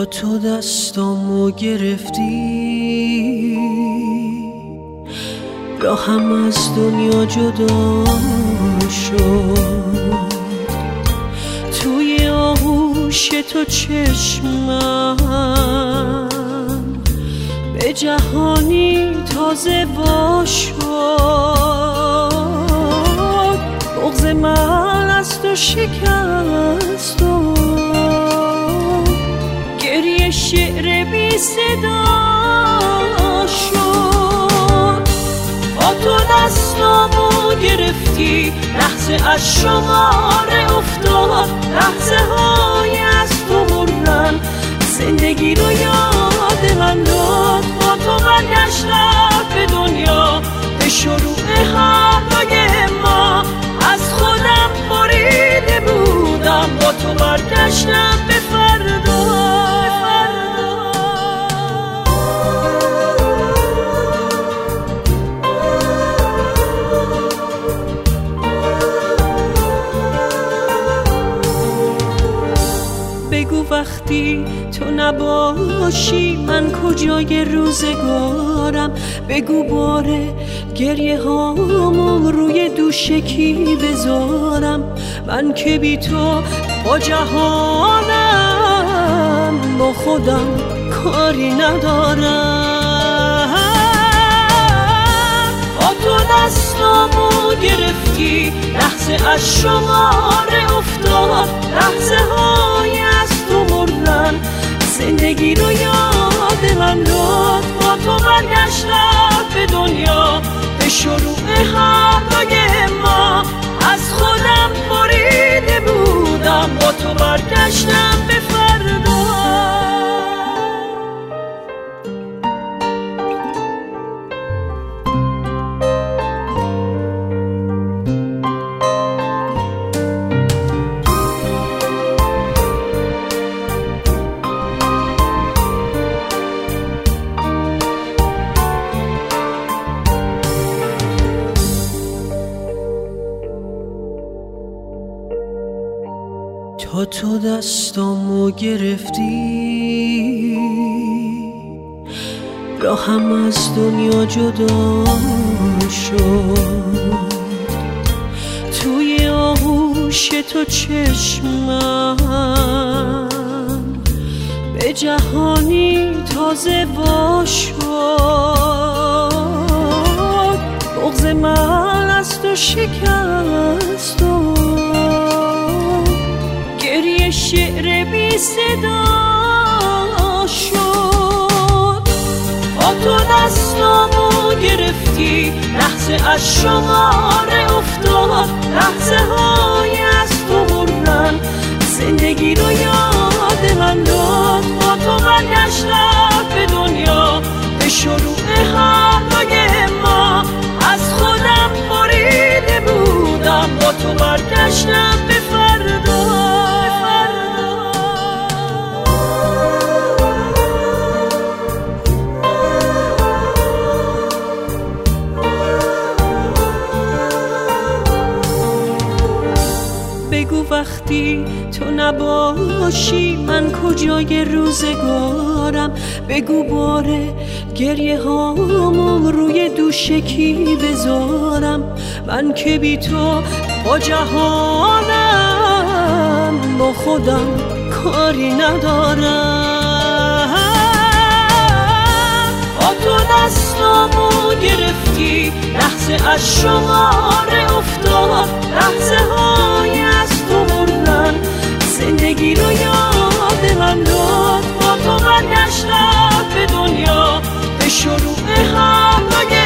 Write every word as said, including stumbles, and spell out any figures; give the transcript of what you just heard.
تا تو دستامو گرفتی راهم از دنیا جدا شد، توی آغوش تو چشمم به جهانی تازه وا شد. بغض من از تو شکست و گریه شعر بی صدا شد. با تو دستامو گرفتی لحظه از شماره افتاد، لحظه های از تو بردن زندگی رو یاد من داد. با تو برگشتم به دنیا، به شروع حرفای ما، از خودم بریده بودم. با تو برگشتم به فردا. بگو وقتی تو نباشی من کجای روزگارم، بگو باره گریه هامو روی دوش کی بذارم. من که بی تو با جهانم با خودم کاری ندارم. با تو دستامو گرفتی لحظه از شماره افتاد، لحظه های از تو بردن زندگی رو یاد من داد. با تو برگشتم به دنیا، به شروع حرفای ما، از خودم بریده بودم. با تو برگشتم به فردا. تا تو دستامو گرفتی راهم از دنیا جدا شد، توی آغوش تو چشمم به جهانی تازه وا شد. بغض من از تو شکست و گریه شعر بی صدا شد. با تو دستامو گرفتی لحظه از شماره افتاد، لحظه های از تو بردن زندگی رو یاد من داد. با تو برگشتم به دنیا، به شروع حرفای ما، از خودم بریده بودم. با تو برگشتم به فردا. بگو وقتی تو نباشی من کجای روزگارم، بگو باره گریه هامو روی دوش کی بذارم. من که بی تو با جهانم با خودم کاری ندارم. با تو دستامو گرفتی لحظه از شماره افتاد، لحظه های از تو بردن زندگی رو یاد من داد. با تو برگشتم به دنیا، به شروع حرفای